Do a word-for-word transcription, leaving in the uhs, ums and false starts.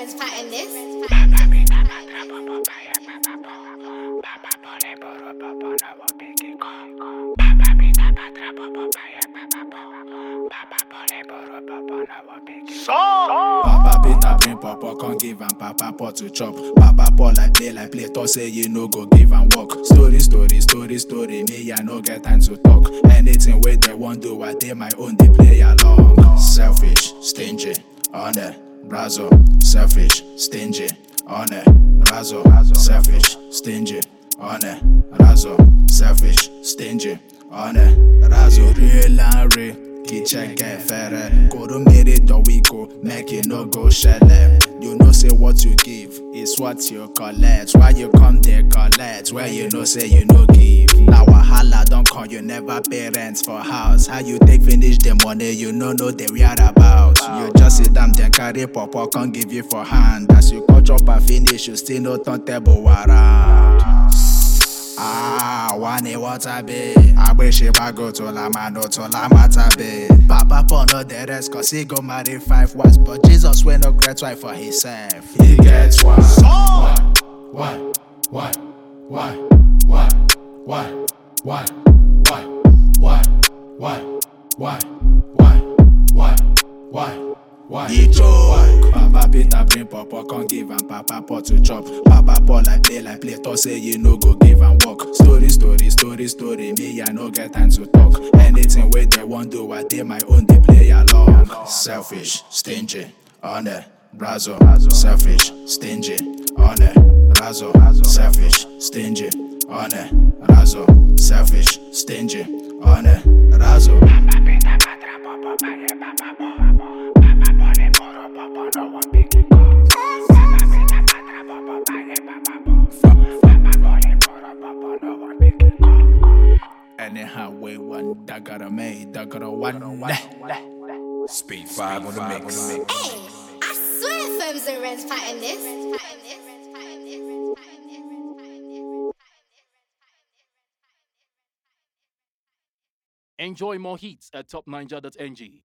Ren's pattern this. Papa Peter bring papa, can't give am papa pot to chop. Papa Paul like play like play, talk say you no go give am work. Story, story, story, story, me I no get time to talk. Anything where they want do, I dey my own, they play along. Selfish, stingy, honor, brazo. Selfish, stingy, honor, brazo. Selfish, stingy, honor, brazo. Selfish, stingy, honor, brazo. Real and real. Kitchen get fairer. Go to meet the weeko, make it no go shelle. You know say what you give is what you collect. Why you come there collect? Where you know say you no give. Now wahala don't call you never pay rent for house. How you take finish the money you no know the whereabout. You just sit down then carry papa can't give you for hand. As you cut up and finish you still no turn table around. Ah, one water be. I wish if I go to La Mano to La Mata be. Papa Paul no the rest cause he go marry five wives. But Jesus will no great wife for himself. He gets one. One, one, one, one, one, one, one, one, one, one, one, one, one, one. He joke. Papa Peter bring papa, can't give am papa pot to chop. Papa Paul like play like play, talk say you no go give am work. Story, story, story, story, me I no get time to talk. Anything where they want do, I dey my own, they play along. Selfish, stingy, honor, brazo. Selfish, stingy, honor, brazo. Selfish, stingy, honor, brazo. Selfish, stingy, honor, brazo. Papa Peter patra papa paye papa papa. Papa pone poro papa no one big go. Papa Peter patra papa paye papa papa. Papa pone poro papa no one big go. Anyhow way one that got a made, that got a one. Speed five on the mix. Hey, I swear Firms and Ren's pattern this. Enjoy more hits at top ninja dot n g.